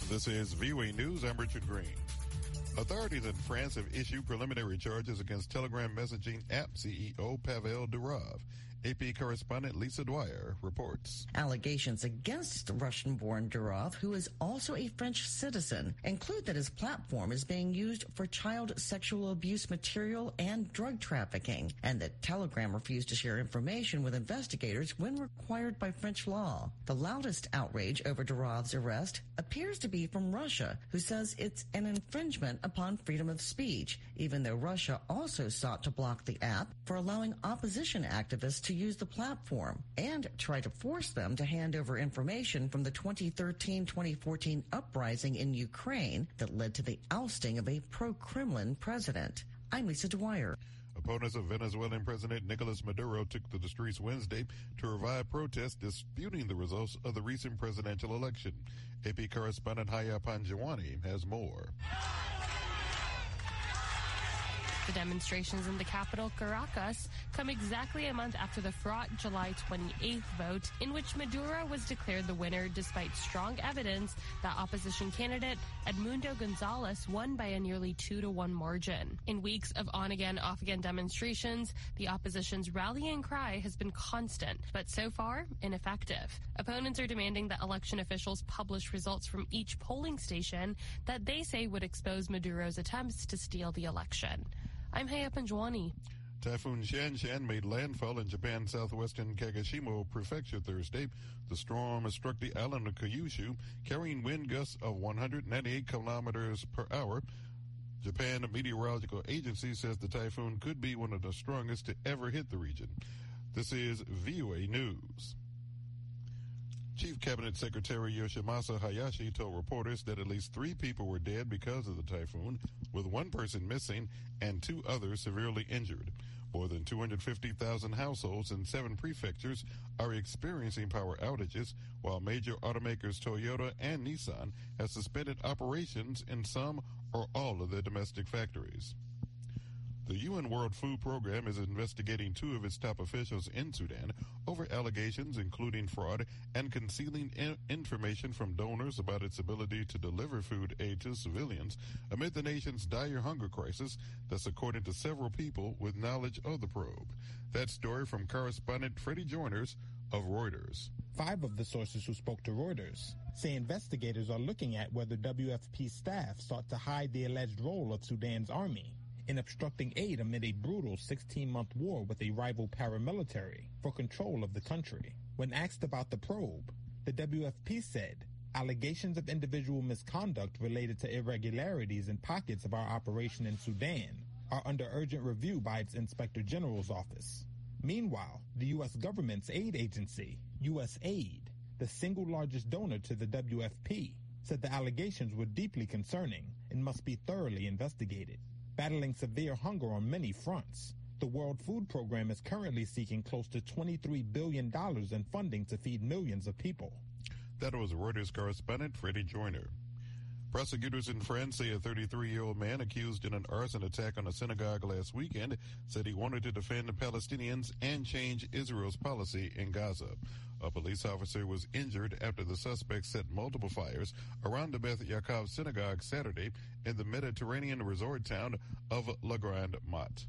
This is VOA News. I'm Richard Green. Authorities in France have issued preliminary charges against Telegram messaging app CEO Pavel Durov. AP correspondent Lisa Dwyer reports. Allegations against Russian-born Durov, who is also a French citizen, include that his platform is being used for child sexual abuse material and drug trafficking, and that Telegram refused to share information with investigators when required by French law. The loudest outrage over Durov's arrest appears to be from Russia, who says it's an infringement upon freedom of speech, even though Russia also sought to block the app for allowing opposition activists to use the platform and try to force them to hand over information from the 2013-2014 uprising in Ukraine that led to the ousting of a pro-Kremlin president. I'm Lisa Dwyer. Opponents of Venezuelan President Nicolas Maduro took to the streets Wednesday to revive protests disputing the results of the recent presidential election. AP correspondent Haya Panjwani has more. The demonstrations in the capital, Caracas, come exactly a month after the fraught July 28th vote in which Maduro was declared the winner despite strong evidence that opposition candidate Edmundo Gonzalez won by a nearly 2-to-1 margin. In weeks of on-again, off-again demonstrations, the opposition's rallying cry has been constant, but so far ineffective. Opponents are demanding that election officials publish results from each polling station that they say would expose Maduro's attempts to steal the election. I'm Haya Panjwani. Typhoon Shanshan made landfall in Japan's southwestern Kagoshima Prefecture Thursday. The storm has struck the island of Kyushu, carrying wind gusts of 198 kilometers per hour. Japan Meteorological Agency says the typhoon could be one of the strongest to ever hit the region. This is VOA News. Chief Cabinet Secretary Yoshimasa Hayashi told reporters that at least 3 people were dead because of the typhoon, with 1 person missing and 2 others severely injured. More than 250,000 households in 7 prefectures are experiencing power outages, while major automakers Toyota and Nissan have suspended operations in some or all of their domestic factories. The UN World Food Program is investigating 2 of its top officials in Sudan over allegations including fraud and concealing information from donors about its ability to deliver food aid to civilians amid the nation's dire hunger crisis. That's according to several people with knowledge of the probe. That story from correspondent Freddie Joiners of Reuters. 5 of the sources who spoke to Reuters say investigators are looking at whether WFP staff sought to hide the alleged role of Sudan's army in obstructing aid amid a brutal 16-month war with a rival paramilitary for control of the country. When asked about the probe, the WFP said allegations of individual misconduct related to irregularities in pockets of our operation in Sudan are under urgent review by its Inspector General's office. Meanwhile, the U.S. government's aid agency, USAID, the single largest donor to the WFP, said the allegations were deeply concerning and must be thoroughly investigated. Battling severe hunger on many fronts, the World Food Program is currently seeking close to $23 billion in funding to feed millions of people. That was Reuters correspondent Freddie Joyner. Prosecutors in France say a 33-year-old man accused in an arson attack on a synagogue last weekend said he wanted to defend the Palestinians and change Israel's policy in Gaza. A police officer was injured after the suspect set multiple fires around the Beth Yaakov synagogue Saturday in the Mediterranean resort town of La Grande Motte.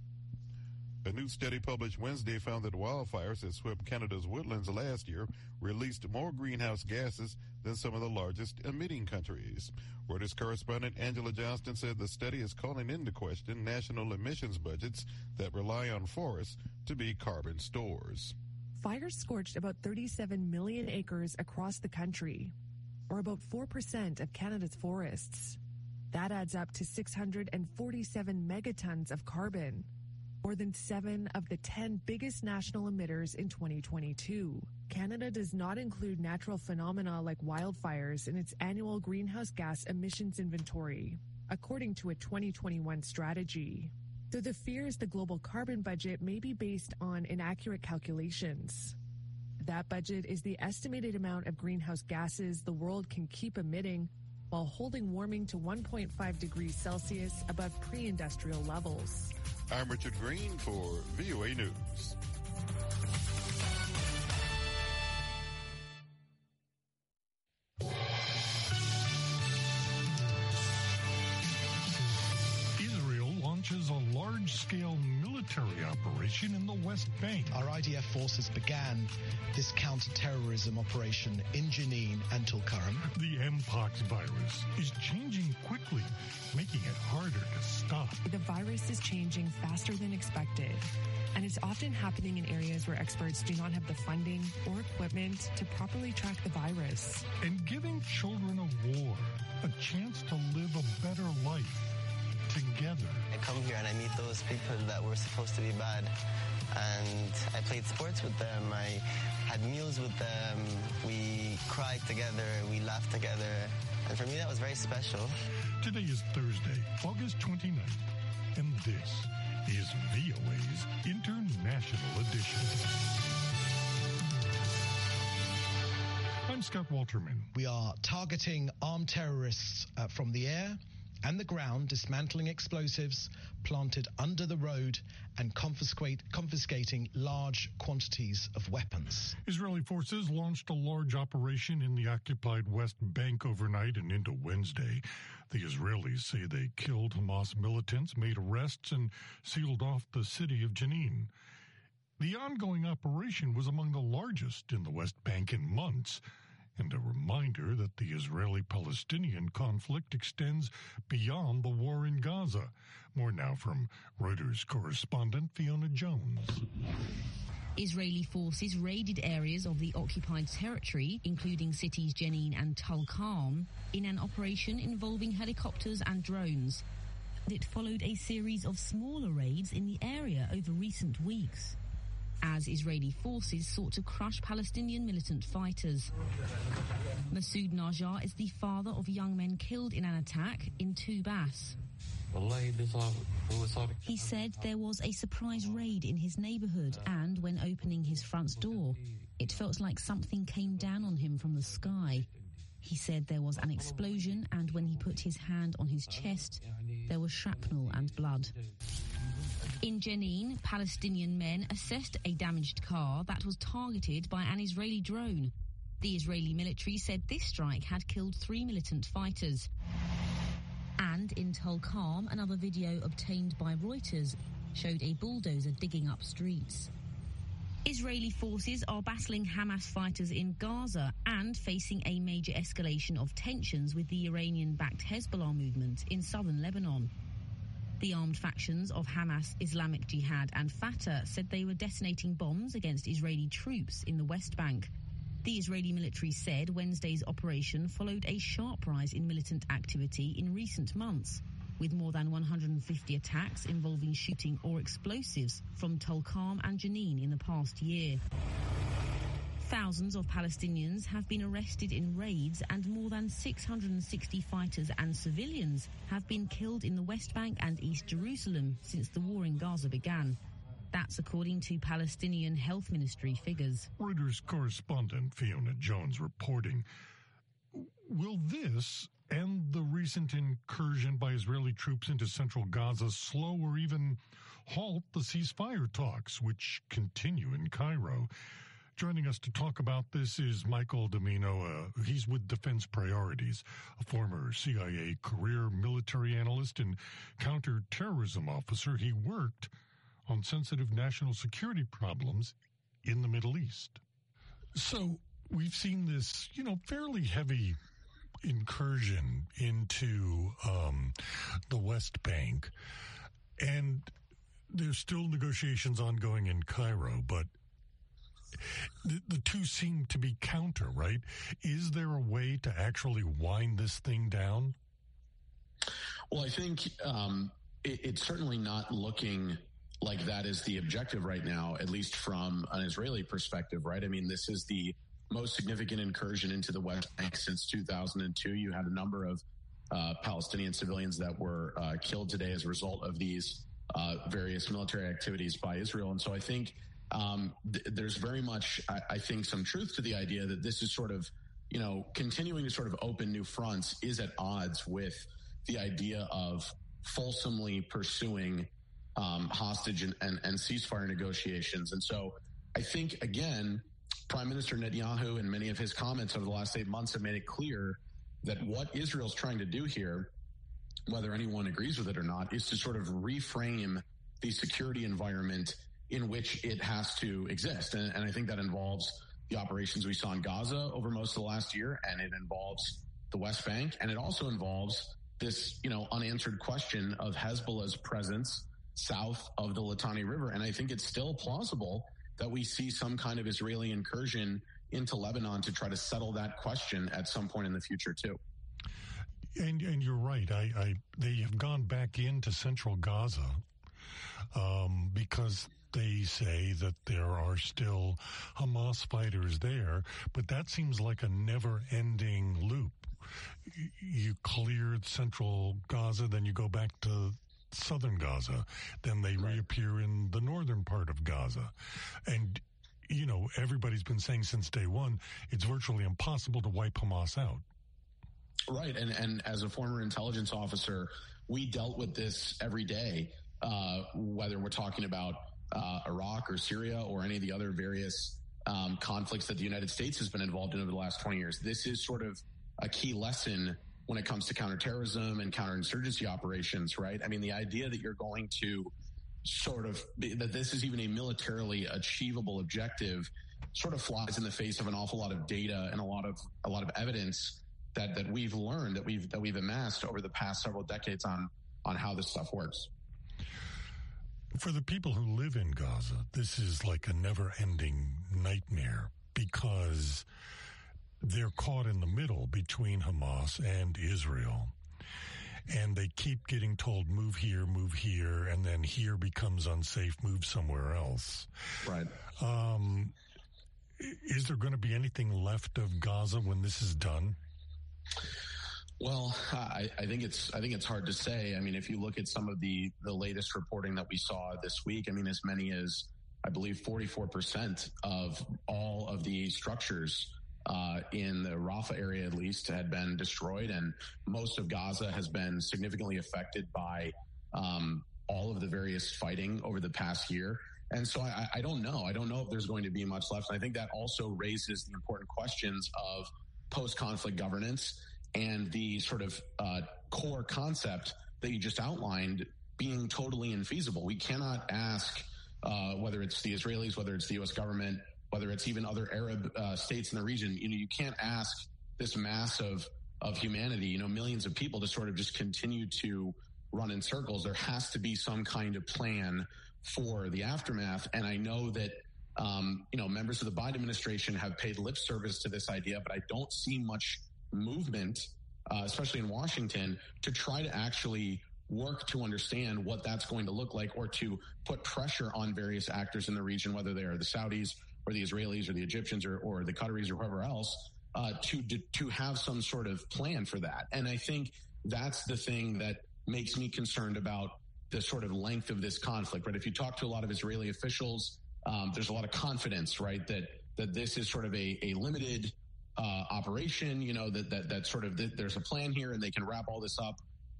A new study published Wednesday found that wildfires that swept Canada's woodlands last year released more greenhouse gases than some of the largest emitting countries. Reuters correspondent Angela Johnston said the study is calling into question national emissions budgets that rely on forests to be carbon stores. Fires scorched about 37 million acres across the country, or about 4% of Canada's forests. That adds up to 647 megatons of carbon, more than 7 of the 10 biggest national emitters in 2022. Canada does not include natural phenomena like wildfires in its annual greenhouse gas emissions inventory, according to a 2021 strategy. So the fear is the global carbon budget may be based on inaccurate calculations. That budget is the estimated amount of greenhouse gases the world can keep emitting while holding warming to 1.5 degrees Celsius above pre-industrial levels. I'm Richard Green for VOA News. launches a large-scale military operation in the West Bank. Our IDF forces began this counter-terrorism operation in Jenin and Tulkarm. The Mpox virus is changing quickly, making it harder to stop. The virus is changing faster than expected, and it's often happening in areas where experts do not have the funding or equipment to properly track the virus. And giving children of war a chance to live a better life together. I come here and I meet those people that were supposed to be bad, and I played sports with them, I had meals with them, we cried together, we laughed together, and for me that was very special. Today is Thursday, August 29th, and this is VOA's International Edition. I'm Scott Walterman. We are targeting armed terrorists from the air and the ground, dismantling explosives planted under the road and confiscating large quantities of weapons. Israeli forces launched a large operation in the occupied West Bank overnight and into Wednesday. The Israelis say they killed Hamas militants, made arrests, and sealed off the city of Jenin. The ongoing operation was among the largest in the West Bank in months, and a reminder that the Israeli-Palestinian conflict extends beyond the war in Gaza. More now from Reuters correspondent Fiona Jones. Israeli forces raided areas of the occupied territory, including cities Jenin and Tulkarm, in an operation involving helicopters and drones. It followed a series of smaller raids in the area over recent weeks, as Israeli forces sought to crush Palestinian militant fighters. Masoud Najjar is the father of young men killed in an attack in Tubas. He said there was a surprise raid in his neighborhood, and when opening his front door, it felt like something came down on him from the sky. He said there was an explosion, and when he put his hand on his chest, there was shrapnel and blood. In Jenin, Palestinian men assessed a damaged car that was targeted by an Israeli drone. The Israeli military said this strike had killed 3 militant fighters. And in Tulkarm, another video obtained by Reuters showed a bulldozer digging up streets. Israeli forces are battling Hamas fighters in Gaza and facing a major escalation of tensions with the Iranian-backed Hezbollah movement in southern Lebanon. The armed factions of Hamas, Islamic Jihad and Fatah said they were detonating bombs against Israeli troops in the West Bank. The Israeli military said Wednesday's operation followed a sharp rise in militant activity in recent months, with more than 150 attacks involving shooting or explosives from Tulkarm and Jenin in the past year. Thousands of Palestinians have been arrested in raids, and more than 660 fighters and civilians have been killed in the West Bank and East Jerusalem since the war in Gaza began. That's according to Palestinian Health Ministry figures. Reuters correspondent Fiona Jones reporting. Will this and the recent incursion by Israeli troops into central Gaza slow or even halt the ceasefire talks, which continue in Cairo? Joining us to talk about this is Michael Domino. He's with Defense Priorities, a former CIA career military analyst and counterterrorism officer. He worked on sensitive national security problems in the Middle East. So we've seen this, fairly heavy incursion into the West Bank, and there's still negotiations ongoing in Cairo, but the two seem to be counter, right? Is there a way to actually wind this thing down? Well, I think it's certainly not looking like that is the objective right now, at least from an Israeli perspective, right? I mean, this is the most significant incursion into the West Bank since 2002. You had a number of Palestinian civilians that were killed today as a result of these various military activities by Israel. And so I think there's very much, I think, some truth to the idea that this is sort of, continuing to sort of open new fronts is at odds with the idea of fulsomely pursuing hostage and ceasefire negotiations. And so I think, again, Prime Minister Netanyahu and many of his comments over the last 8 months have made it clear that what Israel's trying to do here whether anyone agrees with it or not, is to sort of reframe the security environment in which it has to exist. And I think that involves the operations we saw in Gaza over most of the last year, and it involves the West Bank, and it also involves this, unanswered question of Hezbollah's presence south of the Litani River. And I think it's still plausible that we see some kind of Israeli incursion into Lebanon to try to settle that question at some point in the future too. And you're right. They have gone back into central Gaza because they say that there are still Hamas fighters there, but that seems like a never-ending loop. You cleared central Gaza, then you go back to southern Gaza, then they reappear in the northern part of Gaza. And, everybody's been saying since day one, it's virtually impossible to wipe Hamas out. Right. And as a former intelligence officer, we dealt with this every day, whether we're talking about Iraq or Syria or any of the other various conflicts that the United States has been involved in over the last 20 years. This is sort of a key lesson when it comes to counterterrorism and counterinsurgency operations, right? I mean, the idea that you're going to that this is even a militarily achievable objective sort of flies in the face of an awful lot of data and a lot of evidence that we've learned, that we've amassed over the past several decades on how this stuff works. For the people who live in Gaza, this is like a never-ending nightmare because they're caught in the middle between Hamas and Israel. And they keep getting told, move here, and then here becomes unsafe, move somewhere else. Right. Is there going to be anything left of Gaza when this is done? Well, I think it's hard to say. I mean, if you look at some of the latest reporting that we saw this week, I mean, as many as, I believe, 44% of all of the structures in the Rafah area, at least, had been destroyed, and most of Gaza has been significantly affected by all of the various fighting over the past year. And so I don't know. I don't know if there's going to be much left. And I think that also raises the important questions of post-conflict governance and the sort of core concept that you just outlined being totally infeasible. We cannot ask whether it's the Israelis, whether it's the U.S. government, whether it's even other Arab states in the region. You can't ask this mass of humanity, millions of people, to sort of just continue to run in circles. There has to be some kind of plan for the aftermath. And I know that members of the Biden administration have paid lip service to this idea, but I don't see much movement, especially in Washington, to try to actually work to understand what that's going to look like, or to put pressure on various actors in the region, whether they are the Saudis or the Israelis or the Egyptians or the Qataris or whoever else, to have some sort of plan for that. And I think that's the thing that makes me concerned about the sort of length of this conflict, right? If you talk to a lot of Israeli officials, there's a lot of confidence, right, that this is sort of a limited operation, that sort of there's a plan here and they can wrap all this up,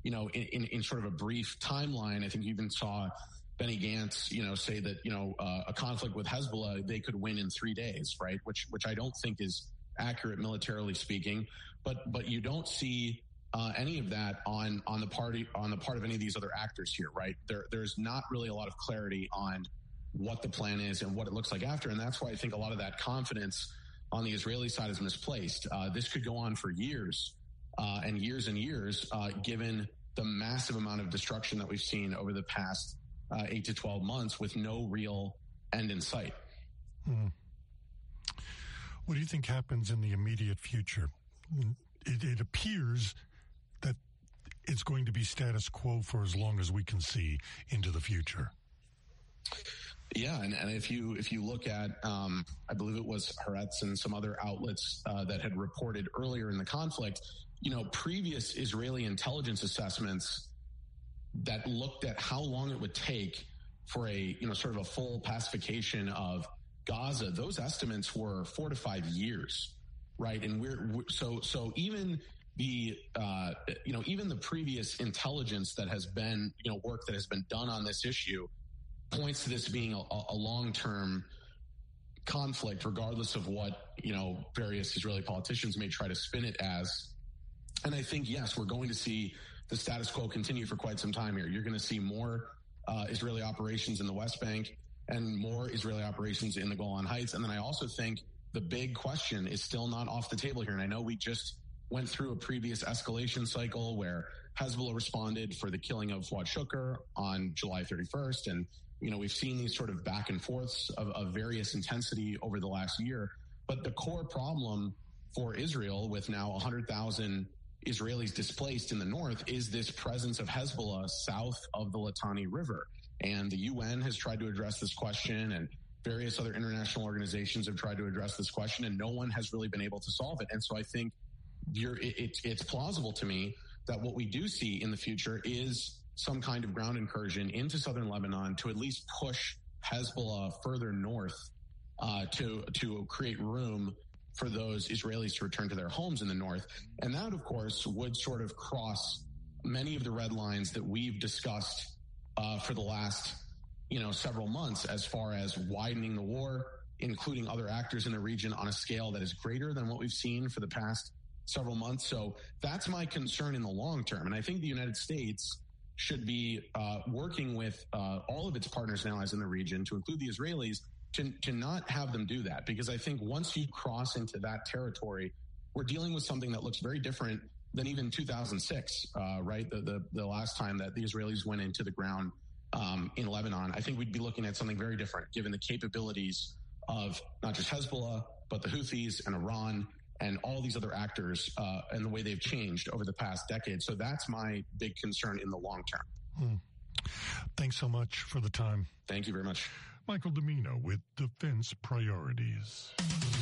in sort of a brief timeline. I think you even saw Benny Gantz, say that, a conflict with Hezbollah, they could win in 3 days, right? Which I don't think is accurate militarily speaking, but you don't see any of that on the part of any of these other actors here, right? There's not really a lot of clarity on what the plan is and what it looks like after. And that's why I think a lot of that confidence on the Israeli side is misplaced. This could go on for years and years, given the massive amount of destruction that we've seen over the past 8 to 12 months with no real end in sight. What do you think happens in the immediate future? It appears that it's going to be status quo for as long as we can see into the future. Yeah, and if you look at, I believe it was Haaretz and some other outlets that had reported earlier in the conflict, previous Israeli intelligence assessments that looked at how long it would take for a, sort of a full pacification of Gaza, those estimates were 4 to 5 years, right? And so even the, even the previous intelligence that has been, work that has been done on this issue points to this being a long-term conflict, regardless of what, various Israeli politicians may try to spin it as. And I think, yes, we're going to see the status quo continue for quite some time here. You're going to see more Israeli operations in the West Bank and more Israeli operations in the Golan Heights. And then I also think the big question is still not off the table here. And I know we just went through a previous escalation cycle where Hezbollah responded for the killing of Fuad Shukr on July 31st. And, we've seen these sort of back and forths of various intensity over the last year. But the core problem for Israel, with now 100,000 Israelis displaced in the north, is this presence of Hezbollah south of the Litani River. And the UN has tried to address this question, and various other international organizations have tried to address this question, and no one has really been able to solve it. And so I think it's plausible to me that what we do see in the future is some kind of ground incursion into southern Lebanon to at least push Hezbollah further north to create room for those Israelis to return to their homes in the north. And that, of course, would sort of cross many of the red lines that we've discussed for the last, several months, as far as widening the war, including other actors in the region on a scale that is greater than what we've seen for the past several months. So that's my concern in the long term. And I think the United States should be working with all of its partners and allies in the region, to include the Israelis, to not have them do that. Because I think once you cross into that territory, we're dealing with something that looks very different than even 2006, right? The last time that the Israelis went into the ground in Lebanon. I think we'd be looking at something very different, given the capabilities of not just Hezbollah, but the Houthis and Iran and all these other actors and the way they've changed over the past decade. So that's my big concern in the long term. Thanks so much for the time. Thank you very much. Michael Domino with Defense Priorities.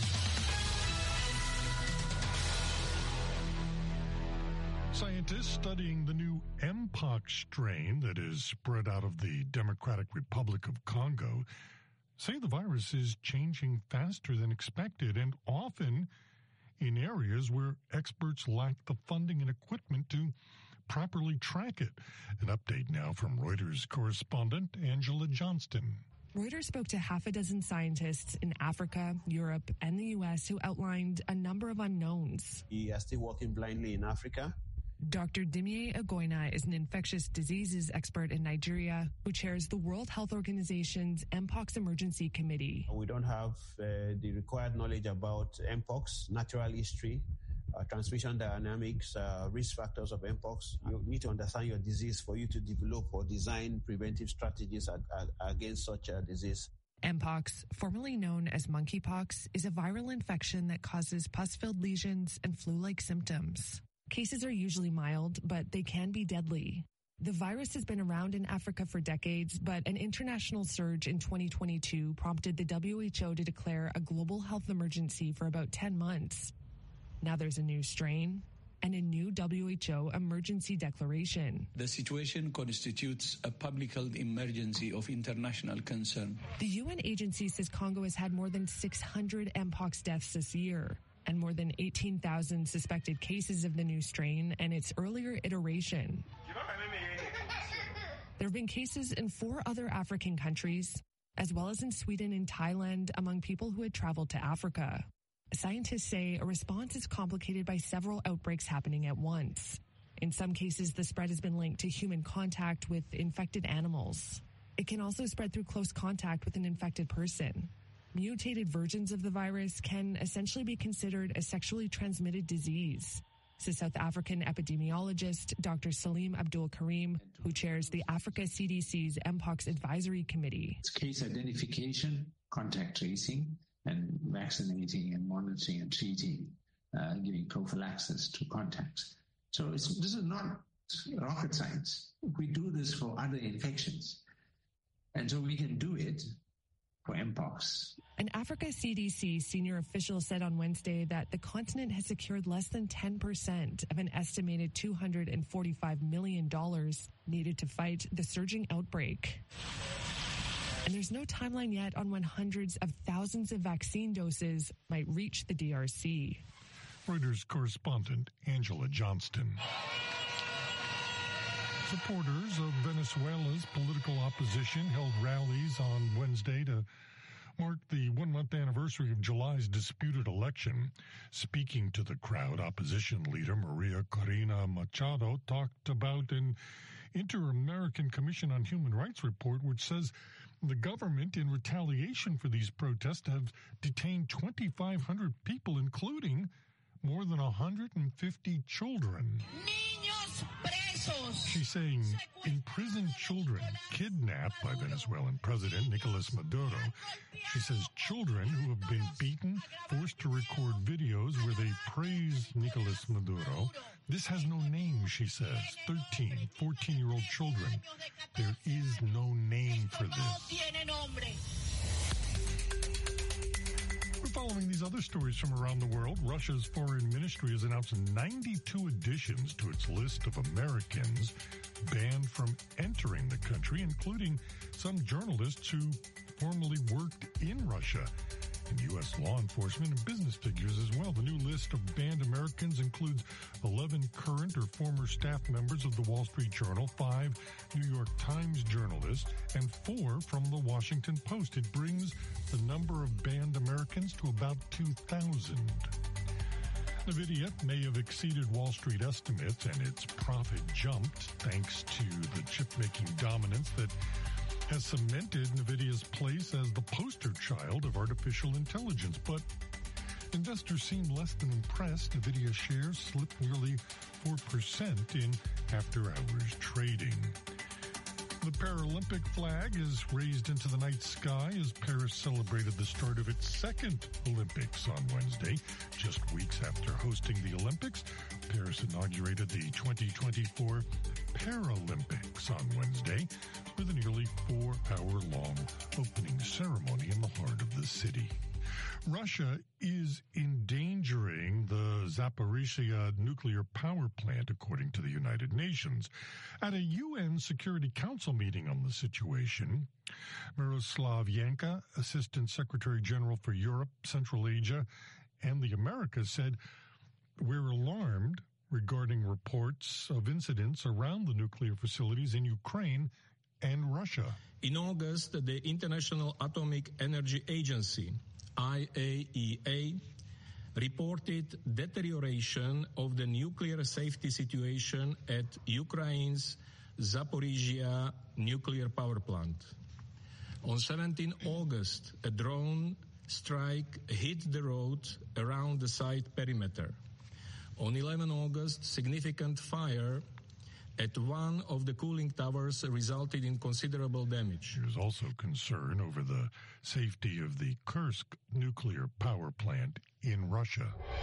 Scientists studying the new Mpox strain that is spread out of the Democratic Republic of Congo say the virus is changing faster than expected, and often in areas where experts lack the funding and equipment to properly track it. An update now from Reuters correspondent Angela Johnston. Reuters spoke to half a dozen scientists in Africa, Europe, and the U.S. who outlined a number of unknowns. We are still working blindly in Africa. Dr. Dimiye Agoina is an infectious diseases expert in Nigeria who chairs the World Health Organization's Mpox Emergency Committee. We don't have the required knowledge about Mpox, natural history, transmission dynamics, risk factors of Mpox. You need to understand your disease for you to develop or design preventive strategies against such a disease. Mpox, formerly known as monkeypox, is a viral infection that causes pus-filled lesions and flu-like symptoms. Cases are usually mild, but they can be deadly. The virus has been around in Africa for decades, but an international surge in 2022 prompted the WHO to declare a global health emergency for about 10 months. Now there's a new strain and a new WHO emergency declaration. The situation constitutes a public health emergency of international concern. The UN agency says Congo has had more than 600 Mpox deaths this year, and more than 18,000 suspected cases of the new strain and its earlier iteration. There have been cases in 4 other African countries, as well as in Sweden and Thailand, among people who had traveled to Africa. Scientists say a response is complicated by several outbreaks happening at once. In some cases, the spread has been linked to human contact with infected animals. It can also spread through close contact with an infected person. Mutated versions of the virus can essentially be considered a sexually transmitted disease, says South African epidemiologist Dr. Salim Abdul Karim, who chairs the Africa CDC's Mpox Advisory Committee. It's case identification, contact tracing, and vaccinating and monitoring and treating, giving prophylaxis to contacts. So this is not rocket science. We do this for other infections. And so we can do it for Mpox. An Africa CDC senior official said on Wednesday that the continent has secured less than 10% of an estimated $245 million needed to fight the surging outbreak. And there's no timeline yet on when hundreds of thousands of vaccine doses might reach the DRC. Reuters correspondent Angela Johnston. Supporters of Venezuela's political opposition held rallies on Wednesday to marked the one-month anniversary of July's disputed election. Speaking to the crowd, opposition leader Maria Corina Machado talked about an Inter-American Commission on Human Rights report which says the government, in retaliation for these protests, have detained 2,500 people, including more than 150 children. She's saying imprisoned children kidnapped by Venezuelan President Nicolas Maduro. She says children who have been beaten, forced to record videos where they praise Nicolas Maduro. This has no name, she says. 13, 14-year-old children. There is no name for this. We're following these other stories from around the world. Russia's foreign ministry has announced 92 additions to its list of Americans banned from entering the country, including some journalists who formerly worked in Russia, and U.S. law enforcement and business figures as well. The new list of banned Americans includes 11 current or former staff members of the Wall Street Journal, 5 New York Times journalists, and 4 from the Washington Post. It brings the number of banned Americans to about 2,000. NVIDIA may have exceeded Wall Street estimates, and its profit jumped thanks to the chip-making dominance that has cemented NVIDIA's place as the poster child of artificial intelligence. But investors seem less than impressed. NVIDIA shares slipped nearly 4% in after-hours trading. The Paralympic flag is raised into the night sky as Paris celebrated the start of its second Olympics on Wednesday. Just weeks after hosting the Olympics, Paris inaugurated the 2024 Paralympics on Wednesday with a nearly 4-hour-long opening ceremony in the heart of the city. Russia is endangering the Zaporizhzhia nuclear power plant, according to the United Nations. At a UN Security Council meeting on the situation, Miroslav Yanka, Assistant Secretary General for Europe, Central Asia, and the Americas, said, "We're alarmed regarding reports of incidents around the nuclear facilities in Ukraine and Russia." In August, the International Atomic Energy Agency, IAEA, reported deterioration of the nuclear safety situation at Ukraine's Zaporizhzhia nuclear power plant. On 17 August, a drone strike hit the road around the site perimeter. On 11 August, significant fire at one of the cooling towers resulted in considerable damage. There's also concern over the safety of the Kursk nuclear power plant in Russia.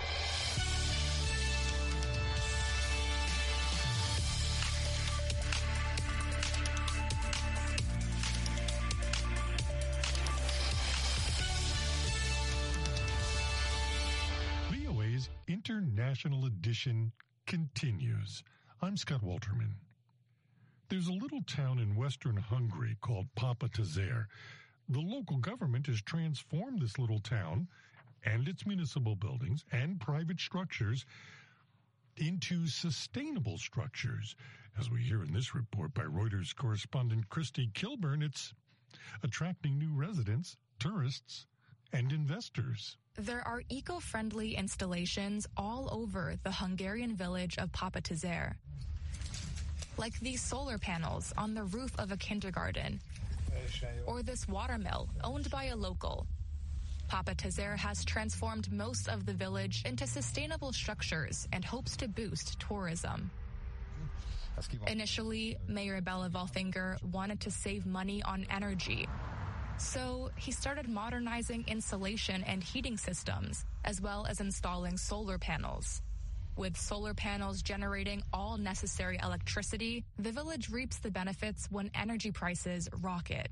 VOA's International Edition continues. I'm Scott Walterman. There's a little town in western Hungary called Papatezer. The local government has transformed this little town and its municipal buildings and private structures into sustainable structures. As we hear in this report by Reuters correspondent Christy Kilburn, it's attracting new residents, tourists, and investors. There are eco-friendly installations all over the Hungarian village of Papatezer, like these solar panels on the roof of a kindergarten, or this water mill owned by a local. Papatezer has transformed most of the village into sustainable structures and hopes to boost tourism. Initially, Mayor Bela Valfinger wanted to save money on energy, so he started modernizing insulation and heating systems, as well as installing solar panels. With solar panels generating all necessary electricity, the village reaps the benefits when energy prices rocket.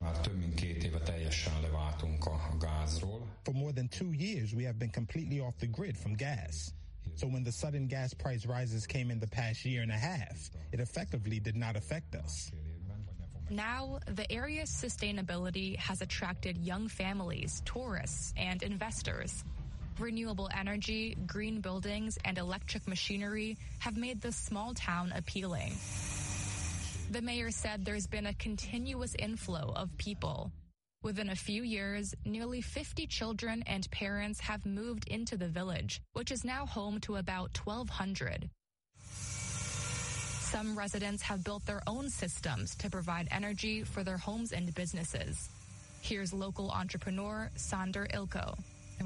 For more than 2 years, we have been completely off the grid from gas. So when the sudden gas price rises came in the past year and a half, it effectively did not affect us. Now, the area's sustainability has attracted young families, tourists, and investors. Renewable energy, green buildings, and electric machinery have made this small town appealing. The mayor said there's been a continuous inflow of people. Within a few years, nearly 50 children and parents have moved into the village, which is now home to about 1,200. Some residents have built their own systems to provide energy for their homes and businesses. Here's local entrepreneur Sander Ilko.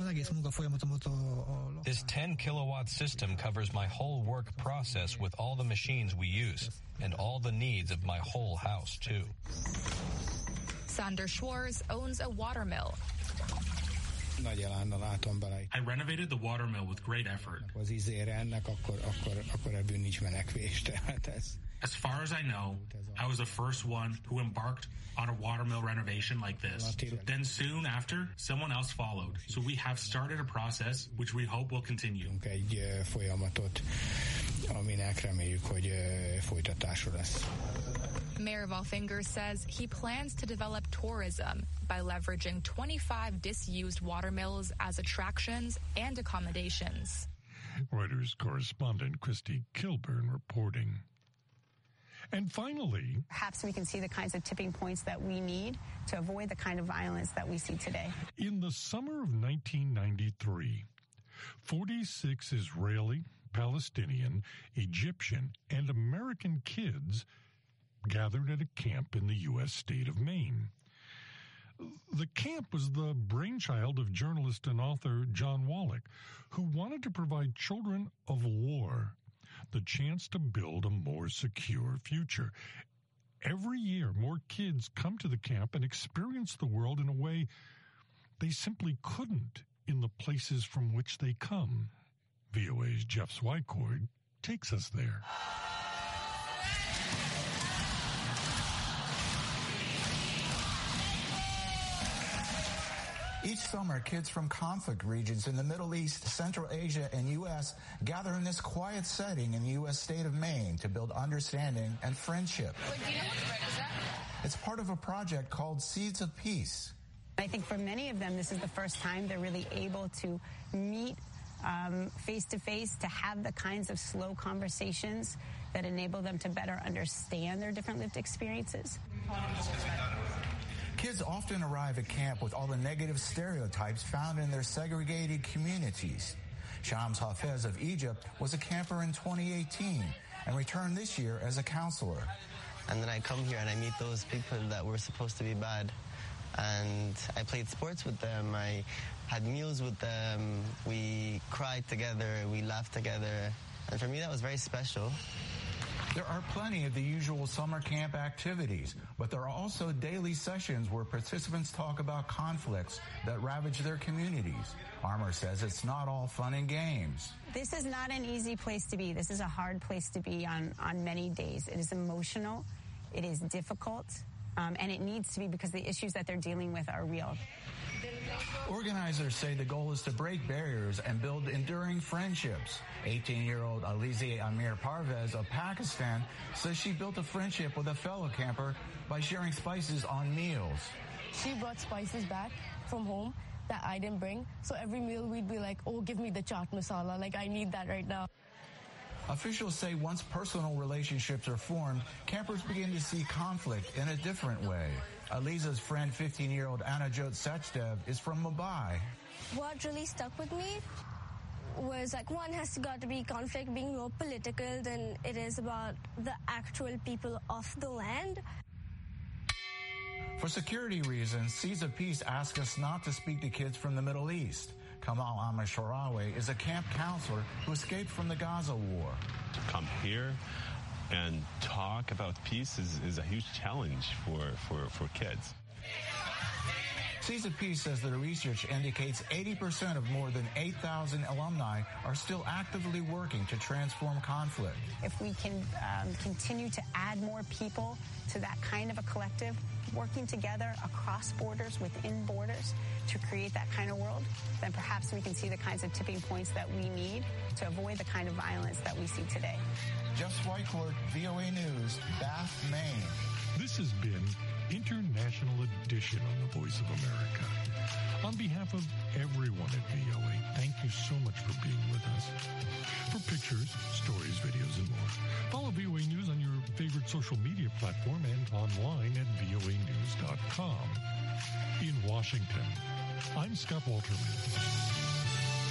This 10-kilowatt system covers my whole work process with all the machines we use and all the needs of my whole house, too. Sander Schwarz owns a watermill. I renovated the watermill with great effort. As far as I know, I was the first one who embarked on a watermill renovation like this. Then soon after, someone else followed. So we have started a process which we hope will continue. Mayor Valfinger says he plans to develop tourism by leveraging 25 disused watermills as attractions and accommodations. Reuters correspondent Christy Kilburn reporting. And finally, perhaps we can see the kinds of tipping points that we need to avoid the kind of violence that we see today. In the summer of 1993, 46 Israeli, Palestinian, Egyptian, and American kids gathered at a camp in the U.S. state of Maine. The camp was the brainchild of journalist and author John Wallach, who wanted to provide children of war the chance to build a more secure future. Every year, more kids come to the camp and experience the world in a way they simply couldn't in the places from which they come. VOA's Jeff Swycord takes us there. Each summer, kids from conflict regions in the Middle East, Central Asia, and U.S. gather in this quiet setting in the U.S. state of Maine to build understanding and friendship. Wait, do you know what bread is that? It's part of a project called Seeds of Peace. I think for many of them, this is the first time they're really able to meet face-to-face, to have the kinds of slow conversations that enable them to better understand their different lived experiences. Kids often arrive at camp with all the negative stereotypes found in their segregated communities. Shams Hafez of Egypt was a camper in 2018 and returned this year as a counselor. And then I come here and I meet those people that were supposed to be bad. And I played sports with them. I had meals with them. We cried together. We laughed together. And for me, that was very special. There are plenty of the usual summer camp activities, but there are also daily sessions where participants talk about conflicts that ravage their communities. Armour says it's not all fun and games. This is not an easy place to be. This is a hard place to be on many days. It is emotional. It is difficult. And it needs to be because the issues that they're dealing with are real. Organizers say the goal is to break barriers and build enduring friendships. 18-year-old Alize Amir Parvez of Pakistan says she built a friendship with a fellow camper by sharing spices on meals. She brought spices back from home that I didn't bring. So every meal we'd be like, oh, give me the chaat masala. Like, I need that right now. Officials say once personal relationships are formed, campers begin to see conflict in a different way. Aliza's friend, 15-year-old Anajot Sachdev, is from Mumbai. What really stuck with me was like, one has got to be conflict being more political than it is about the actual people of the land. For security reasons, Seeds of Peace ask us not to speak to kids from the Middle East. Kamal Ahmad-Sharawi is a camp counselor who escaped from the Gaza war. To come here and talk about peace is a huge challenge for kids. Seeds of Peace says their research indicates 80% of more than 8,000 alumni are still actively working to transform conflict. If we can continue to add more people to that kind of a collective, working together across borders, within borders, to create that kind of world, then perhaps we can see the kinds of tipping points that we need to avoid the kind of violence that we see today. Jeff Swycord, VOA News, Bath, Maine. This has been International Edition on the Voice of America. On behalf of everyone at VOA, thank you so much for being with us. For pictures, stories, videos, and more, follow VOA News on your favorite social media platform and online at voanews.com. In Washington, I'm Scott Walterman.